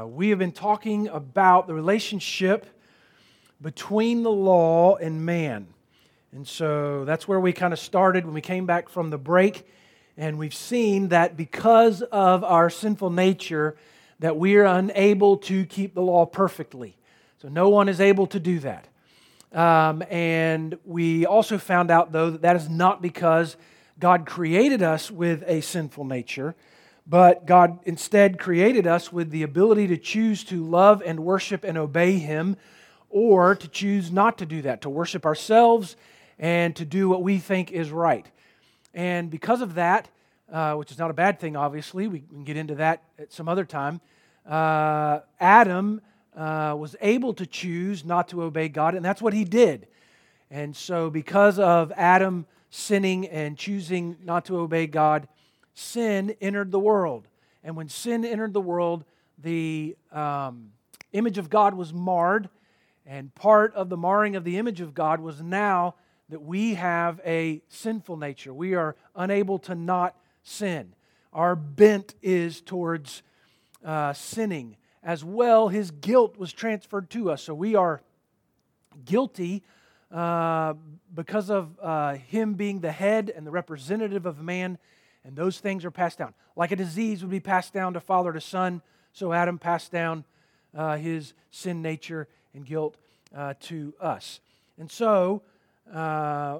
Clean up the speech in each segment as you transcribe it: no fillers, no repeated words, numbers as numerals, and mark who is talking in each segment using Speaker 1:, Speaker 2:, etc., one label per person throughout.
Speaker 1: We have been talking about the relationship between the law and man. And so that's where we kind of started when we came back from the break. And we've seen that because of our sinful nature, that we are unable to keep the law perfectly. So no one is able to do that. And we also found out, though, that is not because God created us with a sinful nature, but God instead created us with the ability to choose to love and worship and obey Him, or to choose not to do that, to worship ourselves and to do what we think is right. And because of that, which is not a bad thing, obviously, we can get into that at some other time, Adam was able to choose not to obey God, and that's what he did. And so because of Adam sinning and choosing not to obey God, sin entered the world. And when sin entered the world, the image of God was marred, and part of the marring of the image of God was now that we have a sinful nature. We are unable to not sin. Our bent is towards sinning. As well, His guilt was transferred to us. So we are guilty because of Him being the head and the representative of man, and those things are passed down. Like a disease would be passed down to father to son, so Adam passed down his sin nature and guilt to us. And so that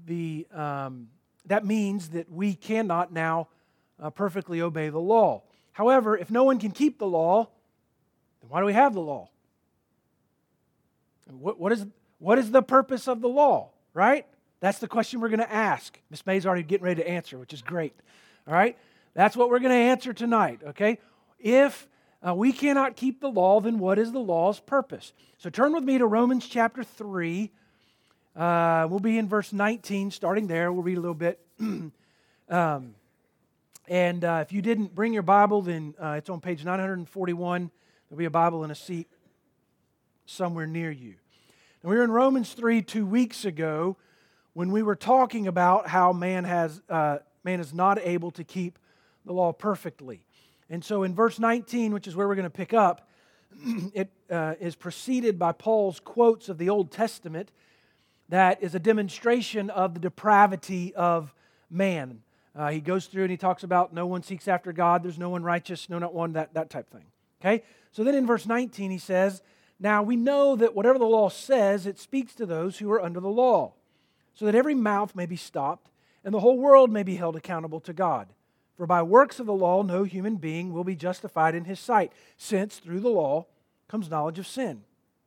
Speaker 1: means that we cannot now perfectly obey the law. However, if no one can keep the law, then why do we have the law? What is the purpose of the law, right? That's the question we're going to ask. Miss May's already getting ready to answer, which is great. All right? That's what we're going to answer tonight, okay? If we cannot keep the law, then what is the law's purpose? So turn with me to Romans chapter 3. We'll be in verse 19, starting there. We'll read a little bit. And if you didn't bring your Bible, then it's on page 941. There'll be a Bible in a seat somewhere near you. And we were in Romans 3 2 weeks ago when we were talking about how man is not able to keep the law perfectly. And so in verse 19, which is where we're going to pick up, it is preceded by Paul's quotes of the Old Testament that is a demonstration of the depravity of man. He goes through and he talks about no one seeks after God, there's no one righteous, no, not one, that type thing. Okay? So then in verse 19 he says, now we know that whatever the law says, it speaks to those who are under the law, so that every mouth may be stopped and the whole world may be held accountable to God. For by works of the law no human being will be justified in his sight, since through the law comes knowledge of sin.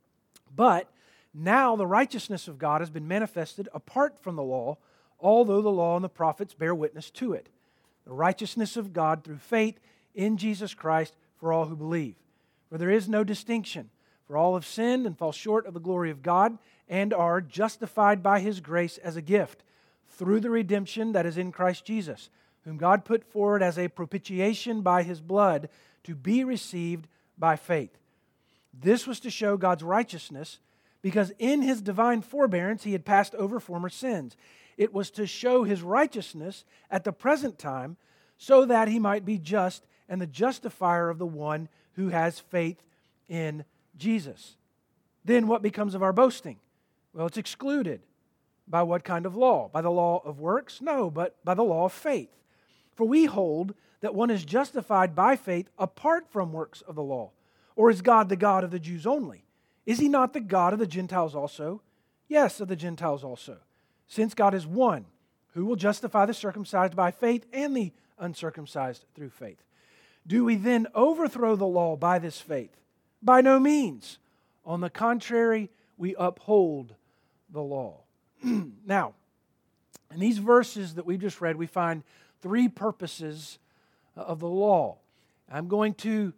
Speaker 1: But now the righteousness of God has been manifested apart from the law, although the law and the prophets bear witness to it. The righteousness of God through faith in Jesus Christ for all who believe. For there is no distinction, for all have sinned and fall short of the glory of God, and are justified by His grace as a gift, through the redemption that is in Christ Jesus, whom God put forward as a propitiation by His blood to be received by faith. This was to show God's righteousness, because in His divine forbearance He had passed over former sins. It was to show His righteousness at the present time, so that He might be just and the justifier of the one who has faith in Jesus. Then what becomes of our boasting? Well, it's excluded. By what kind of law? By the law of works? No, but by the law of faith. For we hold that one is justified by faith apart from works of the law. Or is God the God of the Jews only? Is He not the God of the Gentiles also? Yes, of the Gentiles also. Since God is one, who will justify the circumcised by faith and the uncircumcised through faith? Do we then overthrow the law by this faith? By no means. On the contrary, we uphold the law. Now, in these verses that we just read, we find three purposes of the law. I'm going to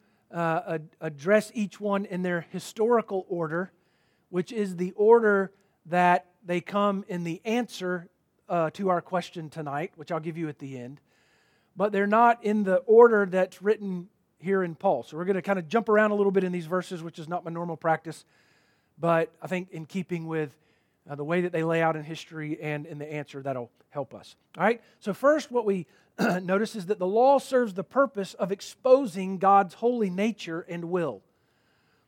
Speaker 1: address each one in their historical order, which is the order that they come in the answer to our question tonight, which I'll give you at the end. But they're not in the order that's written here in Paul. So we're going to kind of jump around a little bit in these verses, which is not my normal practice, but I think in keeping with the way that they lay out in history and in the answer, that'll help us. All right? So first, what we notice is that the law serves the purpose of exposing God's holy nature and will.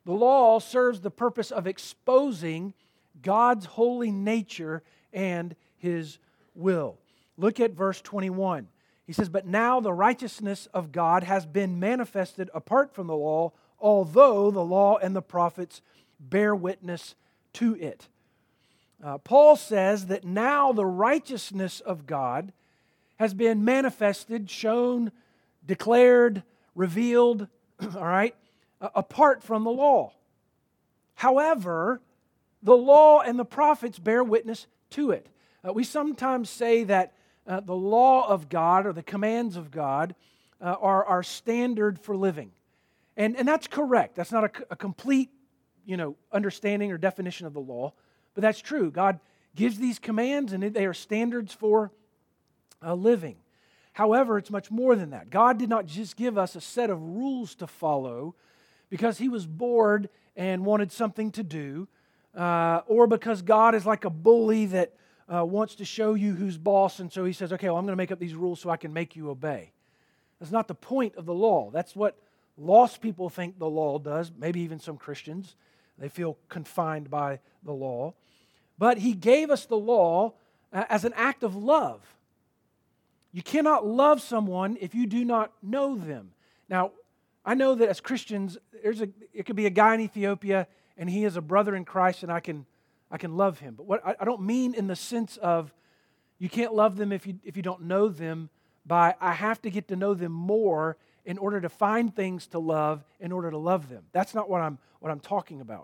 Speaker 1: The law serves the purpose of exposing God's holy nature and His will. Look at verse 21. He says, "But now the righteousness of God has been manifested apart from the law, although the law and the prophets bear witness to it." Paul says that now the righteousness of God has been manifested, shown, declared, revealed, all right, apart from the law. However, the law and the prophets bear witness to it. We sometimes say that the law of God or the commands of God are our standard for living. And that's correct. That's not a complete, understanding or definition of the law, but that's true. God gives these commands and they are standards for living. However, it's much more than that. God did not just give us a set of rules to follow because He was bored and wanted something to do, or because God is like a bully that wants to show you who's boss, and so He says, okay, well, I'm going to make up these rules so I can make you obey. That's not the point of the law. That's what lost people think the law does, maybe even some Christians. They feel confined by the law. But He gave us the law as an act of love. You cannot love someone if you do not know them. Now, I know that as Christians, it could be a guy in Ethiopia and he is a brother in Christ and I can love him. But what I don't mean in the sense of you can't love them if you don't know them, by I have to get to know them more in order to find things to love in order to love them. That's not what I'm talking about.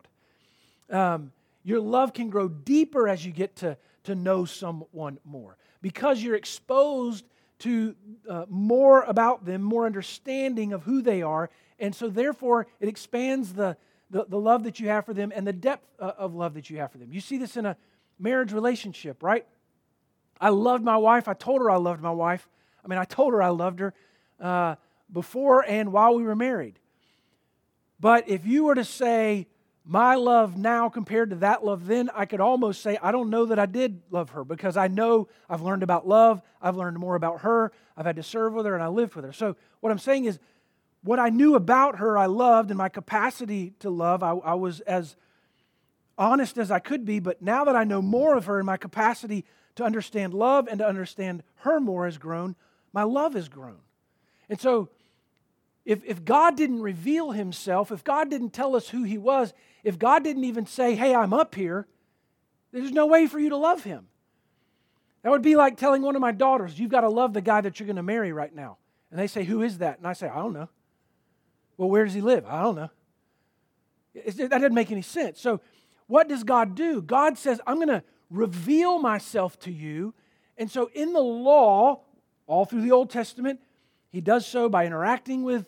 Speaker 1: Your love can grow deeper as you get to know someone more because you're exposed to more about them, more understanding of who they are, and so therefore it expands the love that you have for them and the depth of love that you have for them. You see this in a marriage relationship, right? I loved my wife. I told her I loved my wife. I told her I loved her before and while we were married. But if you were to say, my love now compared to that love then, I could almost say, I don't know that I did love her because I know I've learned about love, I've learned more about her, I've had to serve with her, and I lived with her. So what I'm saying is, what I knew about her I loved, and my capacity to love, I was as honest as I could be, but now that I know more of her and my capacity to understand love and to understand her more has grown, my love has grown. And so, if God didn't reveal Himself, if God didn't tell us who He was, if God didn't even say, hey, I'm up here, there's no way for you to love Him. That would be like telling one of my daughters, you've got to love the guy that you're going to marry right now. And they say, who is that? And I say, I don't know. Well, where does he live? I don't know. That doesn't make any sense. So what does God do? God says, I'm going to reveal myself to you. And so in the law, all through the Old Testament, He does so by interacting with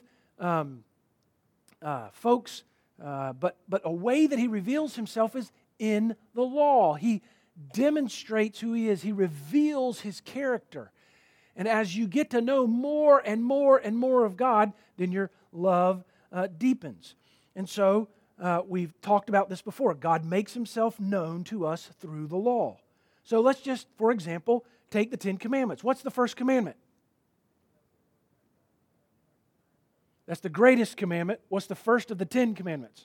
Speaker 1: folks, but a way that He reveals Himself is in the law. He demonstrates who He is. He reveals His character. And as you get to know more and more and more of God, then your love deepens. And so we've talked about this before. God makes Himself known to us through the law. So let's just, for example, take the Ten Commandments. What's the first commandment? That's the greatest commandment. What's the first of the 10 commandments?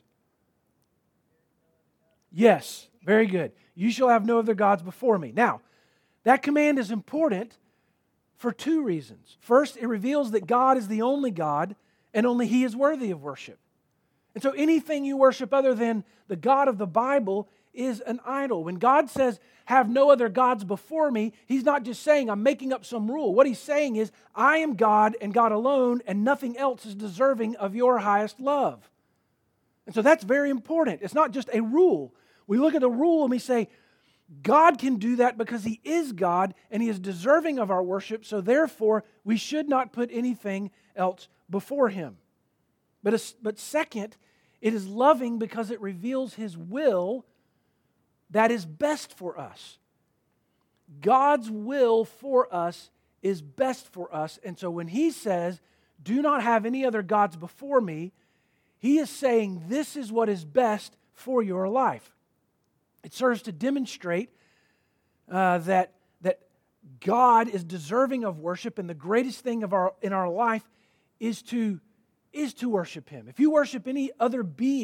Speaker 1: Yes, very good. You shall have no other gods before me. Now, that command is important for two reasons. First, it reveals that God is the only God and only He is worthy of worship. And so anything you worship other than the God of the Bible is an idol. When God says, have no other gods before me, He's not just saying, I'm making up some rule. What He's saying is, I am God and God alone, and nothing else is deserving of your highest love. And so that's very important. It's not just a rule. We look at the rule and we say, God can do that because He is God and He is deserving of our worship, so therefore we should not put anything else before Him. But second, it is loving because it reveals His will that is best for us. God's will for us is best for us. And so when He says, do not have any other gods before me, He is saying this is what is best for your life. It serves to demonstrate that God is deserving of worship, and the greatest thing in our life is to worship Him. If you worship any other being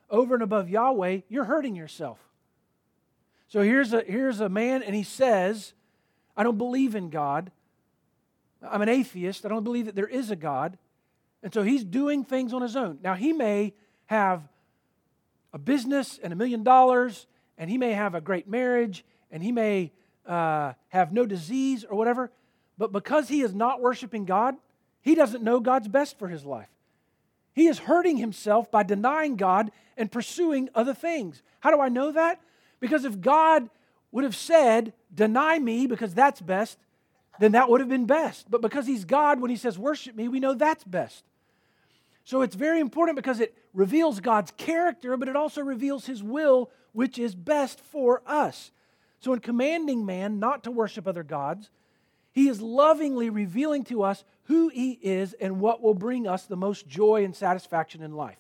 Speaker 1: over and above Yahweh, you're hurting yourself. So here's a man, and he says, I don't believe in God. I'm an atheist. I don't believe that there is a God. And so he's doing things on his own. Now, he may have a business and $1 million, and he may have a great marriage, and he may have no disease or whatever, but because he is not worshiping God, he doesn't know God's best for his life. He is hurting himself by denying God and pursuing other things. How do I know that? Because if God would have said, deny me because that's best, then that would have been best. But because He's God, when He says worship me, we know that's best. So it's very important because it reveals God's character, but it also reveals His will, which is best for us. So in commanding man not to worship other gods, He is lovingly revealing to us who He is and what will bring us the most joy and satisfaction in life.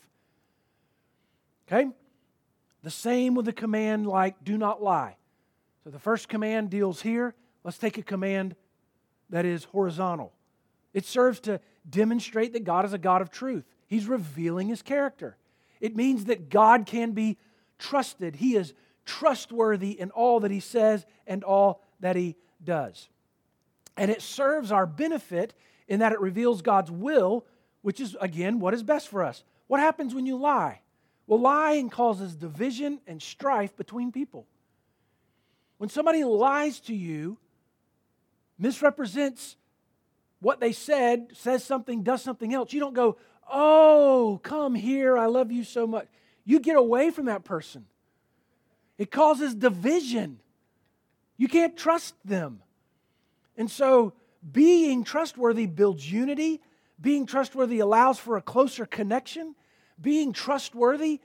Speaker 1: Okay? The same with the command like, do not lie. So the first command deals here. Let's take a command that is horizontal. It serves to demonstrate that God is a God of truth. He's revealing His character. It means that God can be trusted. He is trustworthy in all that He says and all that He does. And it serves our benefit in that it reveals God's will, which is, again, what is best for us. What happens when you lie? Well, lying causes division and strife between people. When somebody lies to you, misrepresents what they said, says something, does something else, you don't go, oh, come here, I love you so much. You get away from that person. It causes division. You can't trust them. And so being trustworthy builds unity. Being trustworthy allows for a closer connection. Being trustworthy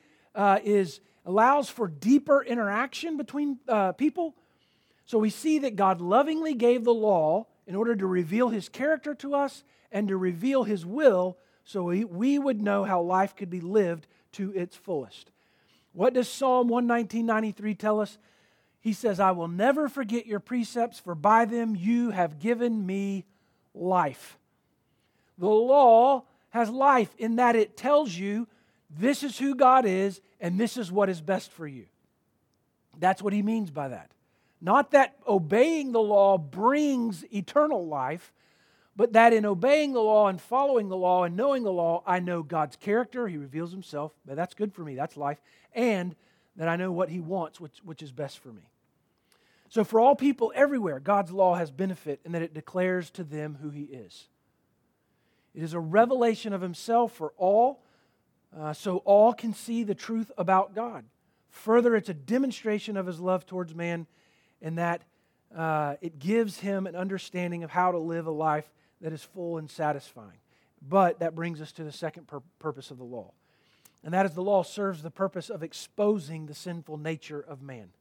Speaker 1: allows for deeper interaction between people. So we see that God lovingly gave the law in order to reveal His character to us and to reveal His will so we would know how life could be lived to its fullest. What does Psalm 119:93 tell us? He says, I will never forget your precepts, for by them you have given me life. The law has life in that it tells you this is who God is and this is what is best for you. That's what He means by that. Not that obeying the law brings eternal life, but that in obeying the law and following the law and knowing the law, I know God's character, He reveals Himself, but that's good for me, that's life, and that I know what He wants, which is best for me. So for all people everywhere, God's law has benefit in that it declares to them who He is. It is a revelation of Himself for all, so all can see the truth about God. Further, it's a demonstration of His love towards man in that it gives him an understanding of how to live a life that is full and satisfying. But that brings us to the second purpose of the law. And that is the law serves the purpose of exposing the sinful nature of man.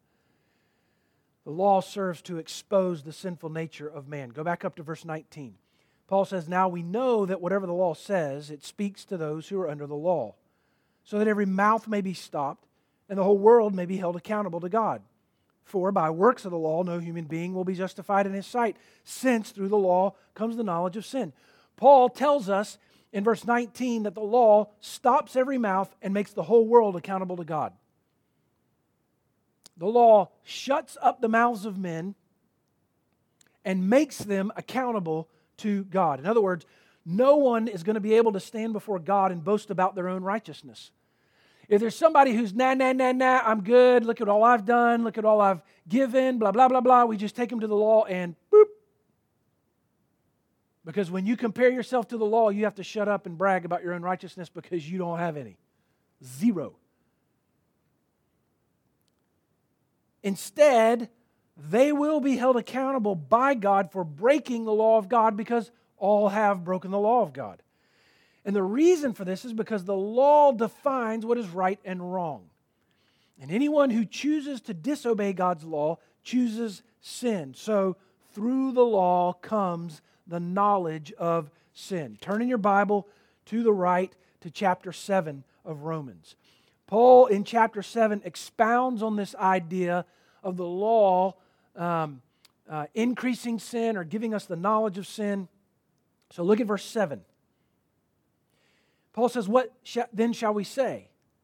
Speaker 1: The law serves to expose the sinful nature of man. Go back up to verse 19. Paul says, now we know that whatever the law says, it speaks to those who are under the law, so that every mouth may be stopped and the whole world may be held accountable to God. For by works of the law, no human being will be justified in his sight, since through the law comes the knowledge of sin. Paul tells us in verse 19 that the law stops every mouth and makes the whole world accountable to God. The law shuts up the mouths of men and makes them accountable to God. In other words, no one is going to be able to stand before God and boast about their own righteousness. If there's somebody who's, nah, I'm good, look at all I've done, look at all I've given, blah, blah, blah, blah, we just take them to the law and boop. Because when you compare yourself to the law, you have to shut up and brag about your own righteousness because you don't have any. Zero. Instead, they will be held accountable by God for breaking the law of God because all have broken the law of God. And the reason for this is because the law defines what is right and wrong. And anyone who chooses to disobey God's law chooses sin. So through the law comes the knowledge of sin. Turn in your Bible to the right to chapter 7 of Romans. Paul in chapter 7 expounds on this idea of the law increasing sin or giving us the knowledge of sin. So look at verse 7. Paul says, what then shall we say?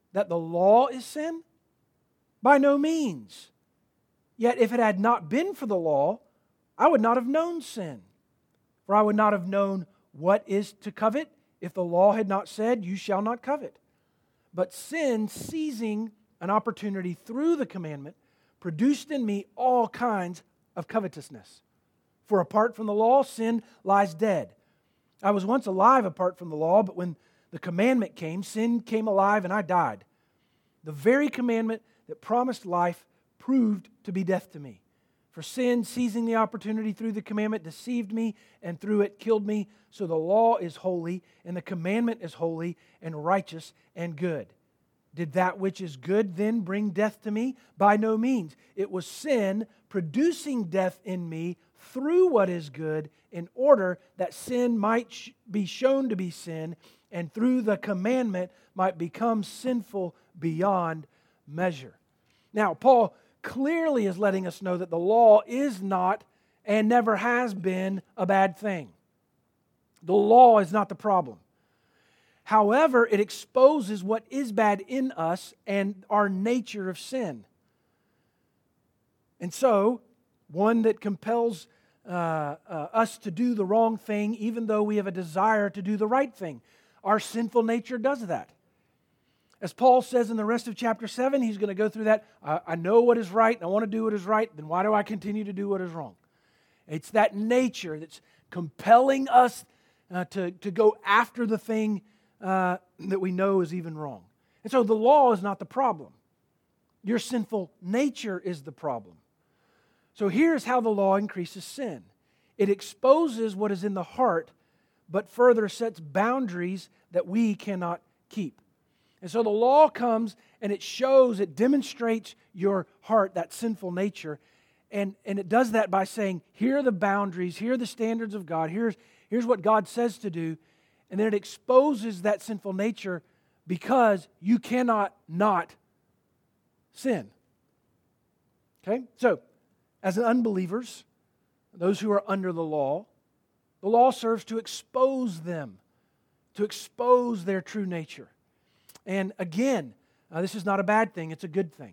Speaker 1: that the law is sin? By no means. Yet if it had not been for the law, I would not have known sin. For I would not have known what is to covet if the law had not said, you shall not covet. But sin, seizing an opportunity through the commandment, produced in me all kinds of covetousness. For apart from the law, sin lies dead. I was once alive apart from the law, but when the commandment came, sin came alive and I died. The very commandment that promised life proved to be death to me. For sin, seizing the opportunity through the commandment, deceived me, and through it killed me. So the law is holy, and the commandment is holy, and righteous, and good. Did that which is good then bring death to me? By no means. It was sin producing death in me through what is good, in order that sin might be shown to be sin, and through the commandment might become sinful beyond measure. Now, Paul clearly is letting us know that the law is not and never has been a bad thing. The law is not the problem. However, it exposes what is bad in us and our nature of sin. And so, one that compels us to do the wrong thing even though we have a desire to do the right thing. Our sinful nature does that. As Paul says in the rest of chapter 7, he's going to go through that. I know what is right and I want to do what is right, then why do I continue to do what is wrong? It's that nature that's compelling us to go after the thing that we know is even wrong. And so the law is not the problem. Your sinful nature is the problem. So here's how the law increases sin. It exposes what is in the heart, but further sets boundaries that we cannot keep. And so the law comes and it shows, it demonstrates your heart, that sinful nature. And it does that by saying, here are the boundaries, here are the standards of God, here's what God says to do. And then it exposes that sinful nature because you cannot not sin. Okay? So, as unbelievers, those who are under the law serves to expose them, to expose their true nature. And again, this is not a bad thing, it's a good thing.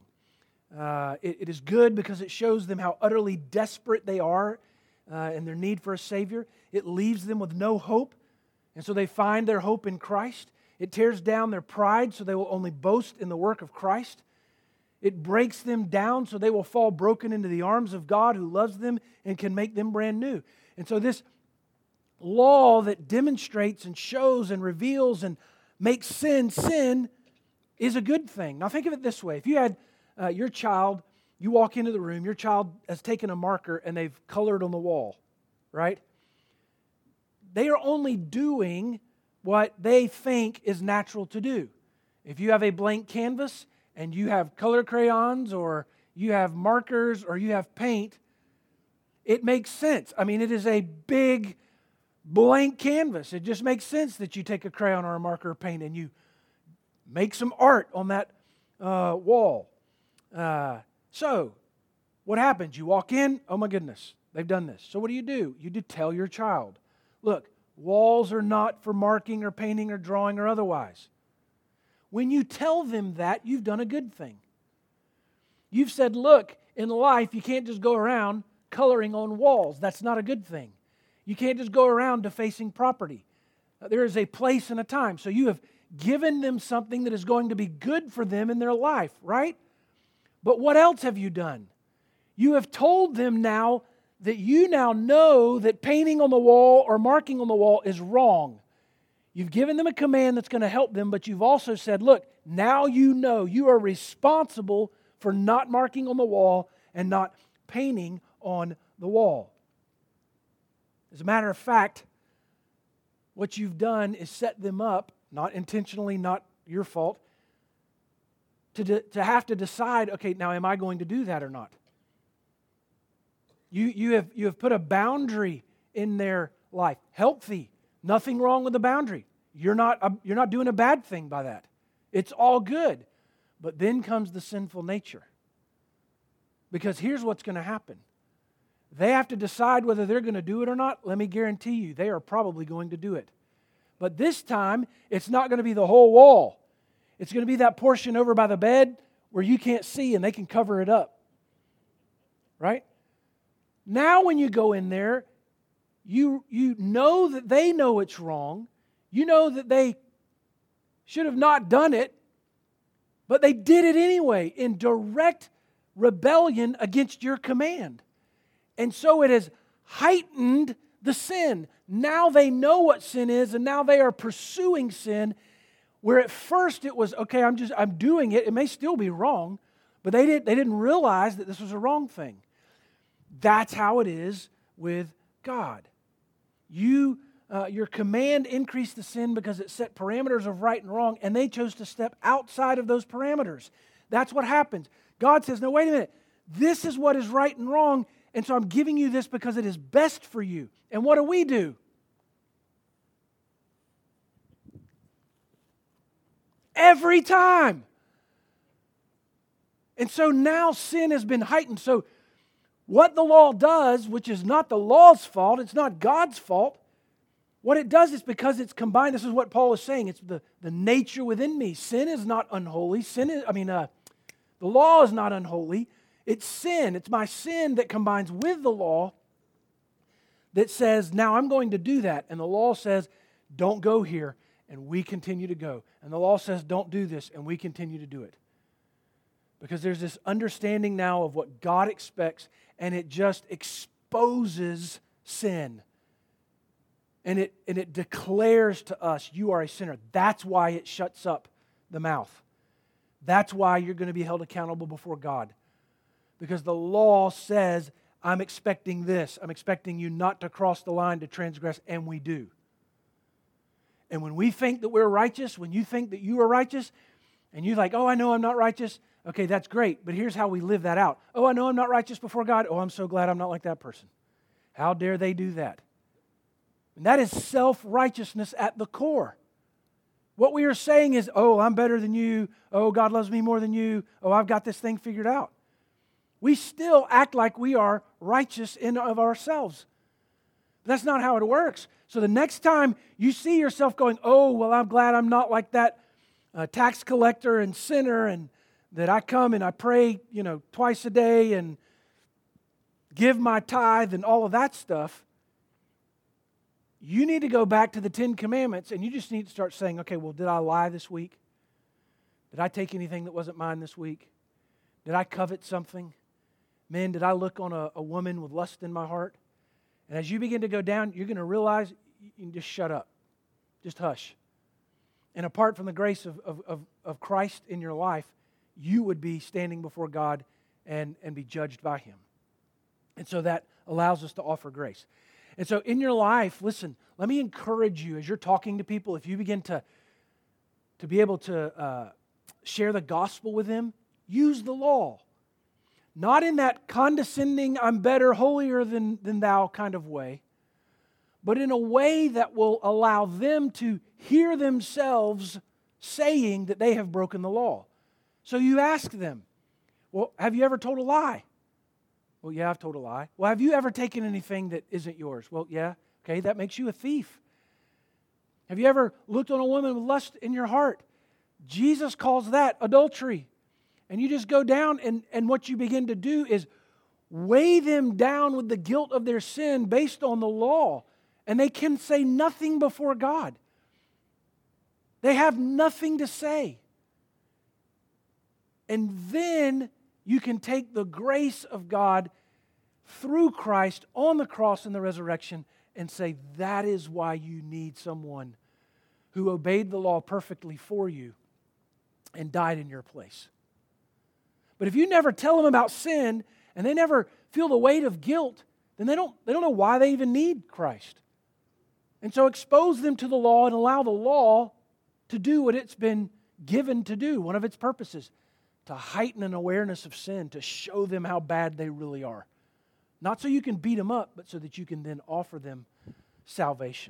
Speaker 1: It is good because it shows them how utterly desperate they are in their need for a Savior. It leaves them with no hope, and so they find their hope in Christ. It tears down their pride so they will only boast in the work of Christ. It breaks them down so they will fall broken into the arms of God who loves them and can make them brand new. And so this law that demonstrates and shows and reveals and makes sin is a good thing. Now think of it this way. If you had your child, you walk into the room, your child has taken a marker and they've colored on the wall, right? They are only doing what they think is natural to do. If you have a blank canvas and you have color crayons or you have markers or you have paint, it makes sense. I mean, it is a big blank canvas. It just makes sense that you take a crayon or a marker or paint and you make some art on that wall. So, what happens? You walk in, oh my goodness, they've done this. So what do? You tell your child, look, walls are not for marking or painting or drawing or otherwise. When you tell them that, you've done a good thing. You've said, look, in life you can't just go around coloring on walls. That's not a good thing. You can't just go around defacing property. There is a place and a time. So you have given them something that is going to be good for them in their life, right? But what else have you done? You have told them now that you now know that painting on the wall or marking on the wall is wrong. You've given them a command that's going to help them, but you've also said, look, now you know you are responsible for not marking on the wall and not painting on the wall. As a matter of fact, what you've done is set them up, not intentionally, not your fault, to have to decide, okay, now am I going to do that or not? You have put a boundary in their life. Healthy. Nothing wrong with the boundary. You're not doing a bad thing by that. It's all good. But then comes the sinful nature. Because here's what's going to happen. They have to decide whether they're going to do it or not. Let me guarantee you, they are probably going to do it. But this time, it's not going to be the whole wall. It's going to be that portion over by the bed where you can't see and they can cover it up. Right? Now when you go in there, you know that they know it's wrong. You know that they should have not done it, but they did it anyway in direct rebellion against your command. And so it has heightened the sin. Now they know what sin is, and now they are pursuing sin, where at first it was, okay, I'm doing it. It may still be wrong, but they didn't realize that this was a wrong thing. That's how it is with God. Your command increased the sin because it set parameters of right and wrong, and they chose to step outside of those parameters. That's what happens. God says, no, wait a minute. This is what is right and wrong, and so I'm giving you this because it is best for you. And what do? Every time. And so now sin has been heightened. So what the law does, which is not the law's fault, it's not God's fault, what it does is because it's combined, this is what Paul is saying, it's the nature within me. Sin is not unholy. The law is not unholy. It's sin. It's my sin that combines with the law that says, now I'm going to do that. And the law says, don't go here. And we continue to go. And the law says, don't do this. And we continue to do it. Because there's this understanding now of what God expects, and it just exposes sin. And it declares to us, you are a sinner. That's why it shuts up the mouth. That's why you're going to be held accountable before God. Because the law says, I'm expecting this. I'm expecting you not to cross the line to transgress, and we do. And when we think that we're righteous, when you think that you are righteous, and you're like, oh, I know I'm not righteous, okay, that's great, but here's how we live that out. Oh, I know I'm not righteous before God. Oh, I'm so glad I'm not like that person. How dare they do that? And that is self-righteousness at the core. What we are saying is, oh, I'm better than you. Oh, God loves me more than you. Oh, I've got this thing figured out. We still act like we are righteous in of ourselves. But that's not how it works. So the next time you see yourself going, oh, well, I'm glad I'm not like that tax collector and sinner, and that I come and I pray, twice a day and give my tithe and all of that stuff, you need to go back to the 10 Commandments, and you just need to start saying, okay, well, did I lie this week? Did I take anything that wasn't mine this week? Did I covet something? Men, did I look on a woman with lust in my heart? And as you begin to go down, you're going to realize you can just shut up. Just hush. And apart from the grace of Christ in your life, you would be standing before God and be judged by Him. And so that allows us to offer grace. And so in your life, listen, let me encourage you as you're talking to people, if you begin to be able to share the gospel with them, use the law. Not in that condescending, I'm better, holier than thou kind of way, but in a way that will allow them to hear themselves saying that they have broken the law. So you ask them, well, have you ever told a lie? Well, yeah, I've told a lie. Well, have you ever taken anything that isn't yours? Well, yeah. Okay, that makes you a thief. Have you ever looked on a woman with lust in your heart? Jesus calls that adultery. And you just go down, and what you begin to do is weigh them down with the guilt of their sin based on the law. And they can say nothing before God. They have nothing to say. And then you can take the grace of God through Christ on the cross and the resurrection and say, that is why you need someone who obeyed the law perfectly for you and died in your place. But if you never tell them about sin and they never feel the weight of guilt, then they don't know why they even need Christ. And so expose them to the law and allow the law to do what it's been given to do, one of its purposes, to heighten an awareness of sin, to show them how bad they really are. Not so you can beat them up, but so that you can then offer them salvation.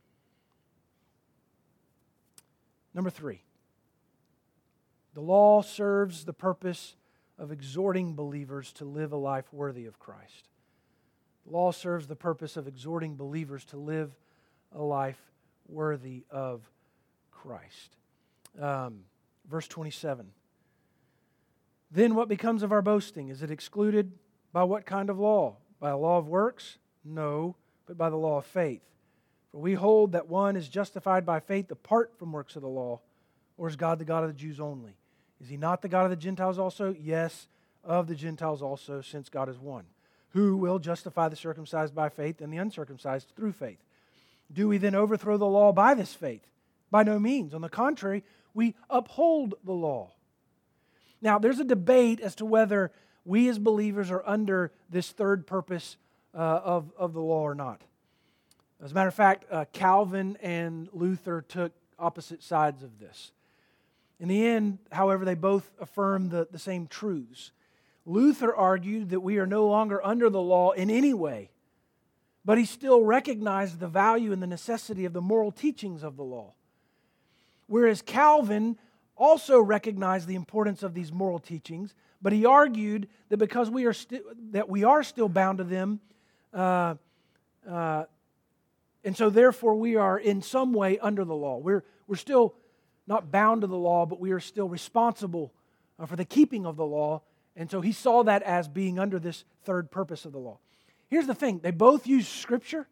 Speaker 1: Number 3, the law serves the purpose of exhorting believers to live a life worthy of Christ. The law serves the purpose of exhorting believers to live a life worthy of Christ. verse 27. Then what becomes of our boasting? Is it excluded by what kind of law? By a law of works? No, but by the law of faith. For we hold that one is justified by faith apart from works of the law. Or is God the God of the Jews only? Is He not the God of the Gentiles also? Yes, of the Gentiles also, since God is one. Who will justify the circumcised by faith and the uncircumcised through faith? Do we then overthrow the law by this faith? By no means. On the contrary, we uphold the law. Now, there's a debate as to whether we as believers are under this third purpose of the law or not. As a matter of fact, Calvin and Luther took opposite sides of this. In the end, however, they both affirmed the same truths. Luther argued that we are no longer under the law in any way, but he still recognized the value and the necessity of the moral teachings of the law. Whereas Calvin also recognized the importance of these moral teachings, but he argued that because we are still bound to them, and so therefore we are in some way under the law. We're still not bound to the law, but we are still responsible for the keeping of the law. And so he saw that as being under this third purpose of the law. Here's the thing. They both use Scripture.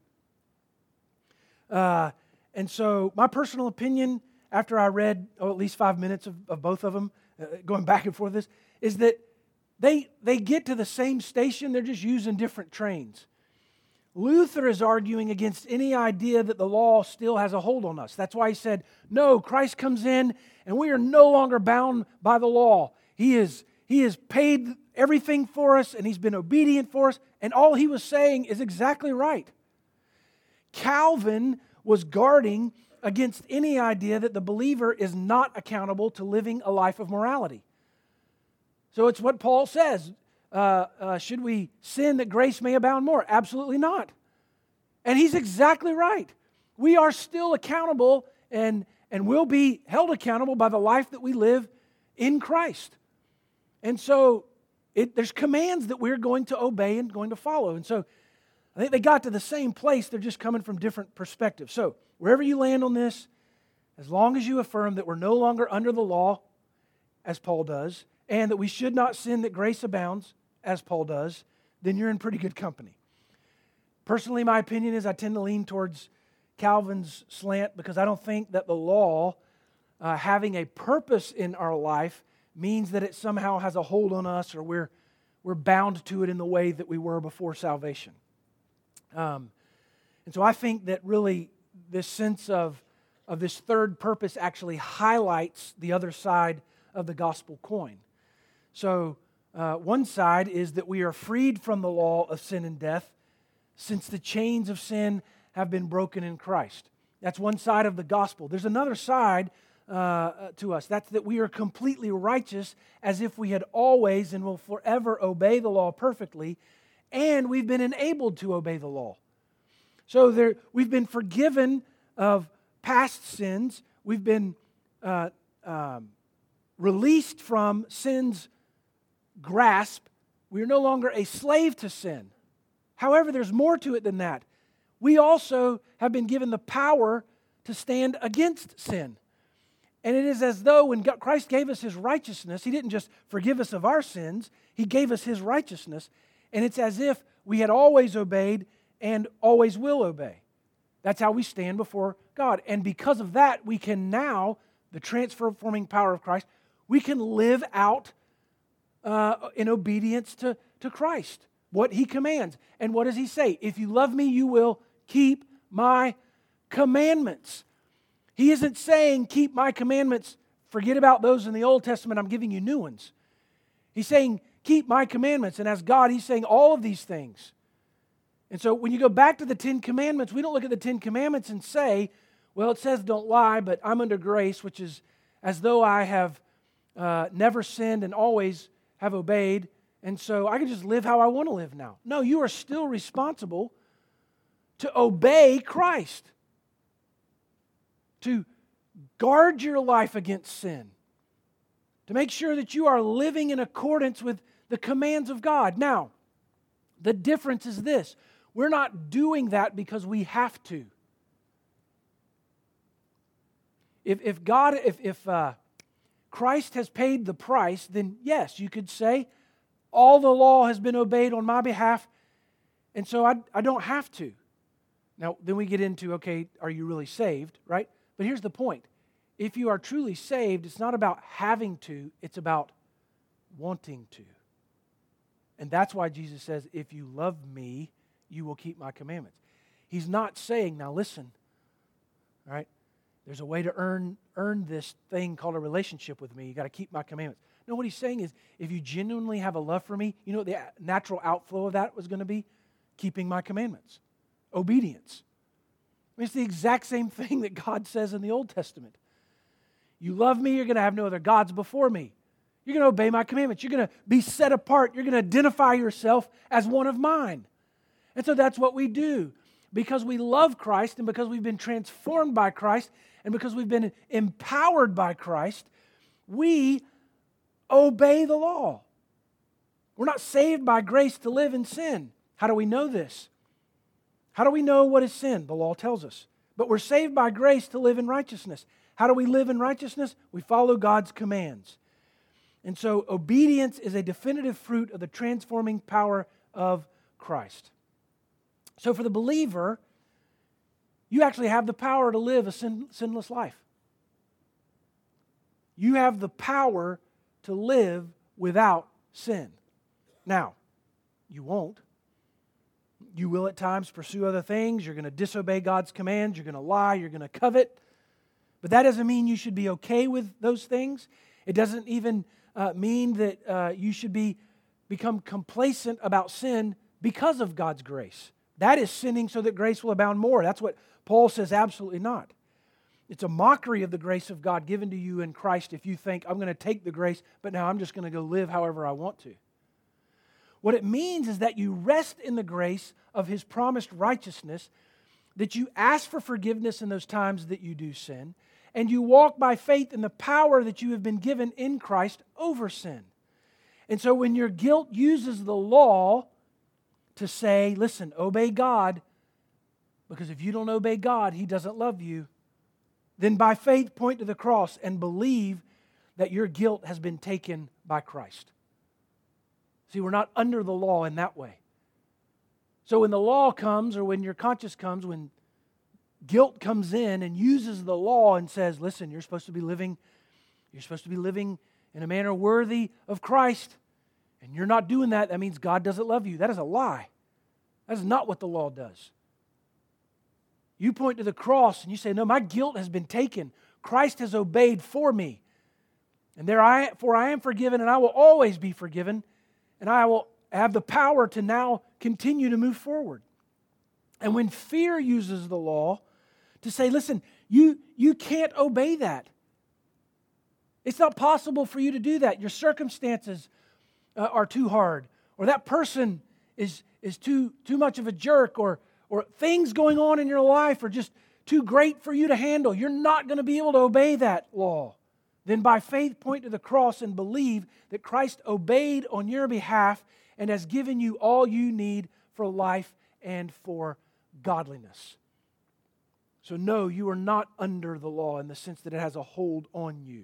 Speaker 1: And so my personal opinion, after I read at least 5 minutes of both of them, going back and forth this, is that they get to the same station, they're just using different trains. Luther is arguing against any idea that the law still has a hold on us. That's why he said, no, Christ comes in and we are no longer bound by the law. He has paid everything for us and He's been obedient for us, and all he was saying is exactly right. Calvin was guarding against any idea that the believer is not accountable to living a life of morality. So it's what Paul says. Should we sin that grace may abound more? Absolutely not. And he's exactly right. We are still accountable and will be held accountable by the life that we live in Christ. And so there's commands that we're going to obey and going to follow. And so I think they got to the same place. They're just coming from different perspectives. So wherever you land on this, as long as you affirm that we're no longer under the law, as Paul does, and that we should not sin that grace abounds, as Paul does, then you're in pretty good company. Personally, my opinion is I tend to lean towards Calvin's slant because I don't think that the law, having a purpose in our life, means that it somehow has a hold on us or we're bound to it in the way that we were before salvation. And so I think that really this sense of this third purpose actually highlights the other side of the gospel coin. So one side is that we are freed from the law of sin and death since the chains of sin have been broken in Christ. That's one side of the gospel. There's another side to us. That's that we are completely righteous as if we had always and will forever obey the law perfectly, and we've been enabled to obey the law. So we've been forgiven of past sins. We've been released from sin's grasp. We are no longer a slave to sin. However, there's more to it than that. We also have been given the power to stand against sin. And it is as though when Christ gave us His righteousness, He didn't just forgive us of our sins, He gave us His righteousness. And it's as if we had always obeyed and always will obey. That's how we stand before God. And because of that, we can now, the transforming power of Christ, we can live out in obedience to Christ, what He commands. And what does He say? If you love me, you will keep my commandments. He isn't saying keep my commandments, forget about those in the Old Testament, I'm giving you new ones. He's saying keep my commandments. And as God, He's saying all of these things. And so when you go back to the Ten Commandments, we don't look at the Ten Commandments and say, well, it says don't lie, but I'm under grace, which is as though I have never sinned and always have obeyed, and so I can just live how I want to live now. No, you are still responsible to obey Christ, to guard your life against sin, to make sure that you are living in accordance with the commands of God. Now, the difference is this. We're not doing that because we have to. Christ has paid the price, then yes, you could say, all the law has been obeyed on my behalf, and so I don't have to. Now, then we get into, okay, are you really saved, right? But here's the point. If you are truly saved, it's not about having to, it's about wanting to. And that's why Jesus says, if you love me, you will keep my commandments. He's not saying, now listen, all right, there's a way to earn this thing called a relationship with me. You got to keep my commandments. No, what he's saying is, if you genuinely have a love for me, you know what the natural outflow of that was going to be? Keeping my commandments. Obedience. I mean, it's the exact same thing that God says in the Old Testament. You love me, you're going to have no other gods before me. You're going to obey my commandments. You're going to be set apart. You're going to identify yourself as one of mine. And so that's what we do. Because we love Christ and because we've been transformed by Christ and because we've been empowered by Christ, we obey the law. We're not saved by grace to live in sin. How do we know this? How do we know what is sin? The law tells us. But we're saved by grace to live in righteousness. How do we live in righteousness? We follow God's commands. And so obedience is a definitive fruit of the transforming power of Christ. So for the believer, you actually have the power to live a sinless life. You have the power to live without sin. Now, you won't. You will at times pursue other things. You're going to disobey God's commands. You're going to lie. You're going to covet. But that doesn't mean you should be okay with those things. It doesn't even mean that you should become complacent about sin because of God's grace. That is sinning so that grace will abound more. That's what Paul says, absolutely not. It's a mockery of the grace of God given to you in Christ if you think, I'm going to take the grace, but now I'm just going to go live however I want to. What it means is that you rest in the grace of His promised righteousness, that you ask for forgiveness in those times that you do sin, and you walk by faith in the power that you have been given in Christ over sin. And so when your guilt uses the law to say, listen, obey God, because if you don't obey God, He doesn't love you, then by faith point to the cross and believe that your guilt has been taken by Christ. See, we're not under the law in that way. So when the law comes, or when your conscience comes, when guilt comes in and uses the law and says, listen, you're supposed to be living in a manner worthy of Christ, and you're not doing that, that means God doesn't love you. That is a lie. That is not what the law does. You point to the cross and you say, no, my guilt has been taken. Christ has obeyed for me. And for I am forgiven, and I will always be forgiven, and I will have the power to now continue to move forward. And when fear uses the law to say, listen, you can't obey that. It's not possible for you to do that. Your circumstances are too hard, or that person is too much of a jerk, or things going on in your life are just too great for you to handle. You're not going to be able to obey that law. Then by faith point to the cross and believe that Christ obeyed on your behalf and has given you all you need for life and for godliness. So no, you are not under the law in the sense that it has a hold on you.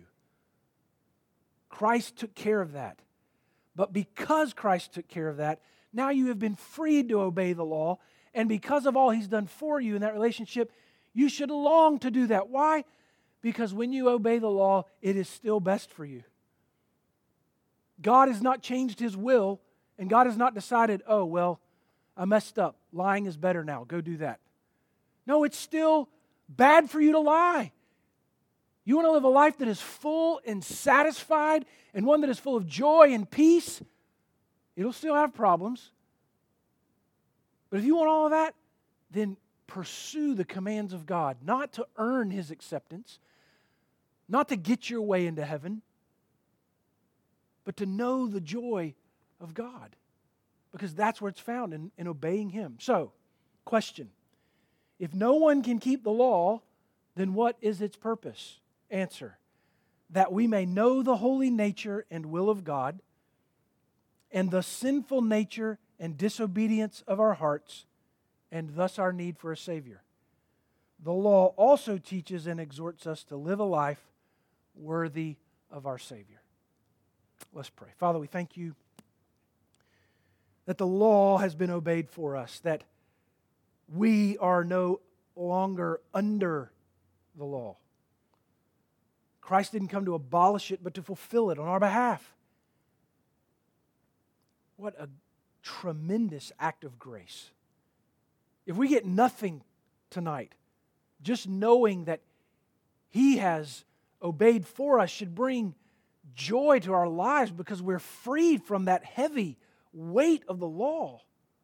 Speaker 1: Christ took care of that. But because Christ took care of that, now you have been freed to obey the law, and because of all He's done for you in that relationship, you should long to do that. Why? Because when you obey the law, it is still best for you. God has not changed His will, and God has not decided, oh, well, I messed up. Lying is better now. Go do that. No, it's still bad for you to lie. You want to live a life that is full and satisfied and one that is full of joy and peace? It'll still have problems. But if you want all of that, then pursue the commands of God, not to earn His acceptance, not to get your way into heaven, but to know the joy of God, because that's where it's found, in obeying Him. So, question, if no one can keep the law, then what is its purpose? Answer, that we may know the holy nature and will of God, and the sinful nature and disobedience of our hearts, and thus our need for a Savior. The law also teaches and exhorts us to live a life worthy of our Savior. Let's pray. Father, we thank you that the law has been obeyed for us, that we are no longer under the law. Christ didn't come to abolish it, but to fulfill it on our behalf. What a tremendous act of grace. If we get nothing tonight, just knowing that He has obeyed for us should bring joy to our lives because we're freed from that heavy weight of the law.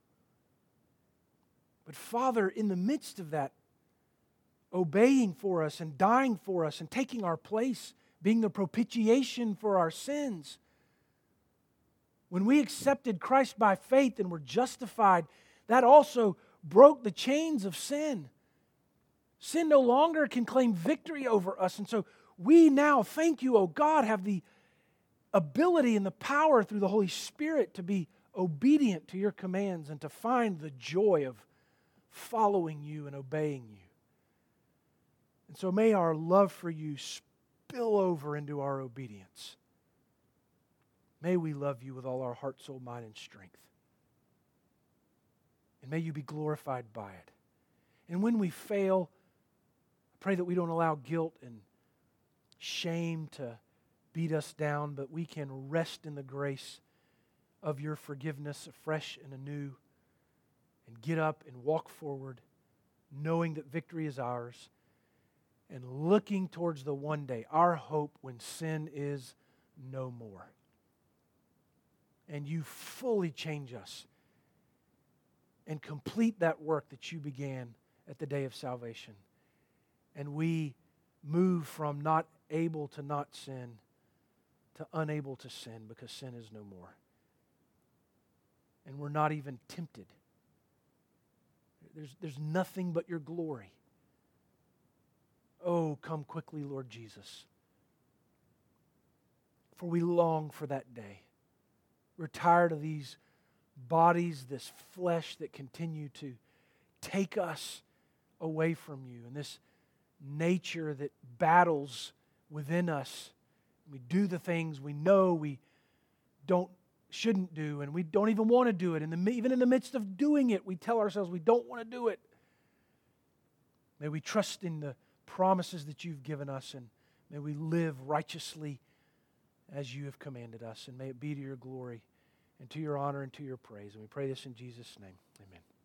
Speaker 1: But Father, in the midst of that, obeying for us and dying for us and taking our place, being the propitiation for our sins, when we accepted Christ by faith and were justified, that also broke the chains of sin. Sin no longer can claim victory over us. And so we now, thank you, oh God, have the ability and the power through the Holy Spirit to be obedient to your commands and to find the joy of following you and obeying you. And so may our love for you spill over into our obedience. May we love you with all our heart, soul, mind, and strength. And may you be glorified by it. And when we fail, I pray that we don't allow guilt and shame to beat us down, but we can rest in the grace of your forgiveness afresh and anew and get up and walk forward knowing that victory is ours and looking towards the one day, our hope when sin is no more. And you fully change us and complete that work that you began at the day of salvation. And we move from not able to not sin to unable to sin because sin is no more. And we're not even tempted. There's nothing but your glory. Oh, come quickly, Lord Jesus. For we long for that day. We're tired of these bodies, this flesh that continue to take us away from you, and this nature that battles within us. We do the things we know we shouldn't do, and we don't even want to do it. And even in the midst of doing it, we tell ourselves we don't want to do it. May we trust in the promises that you've given us, and may we live righteously as you have commanded us, and may it be to your glory and to your honor and to your praise. And we pray this in Jesus' name. Amen.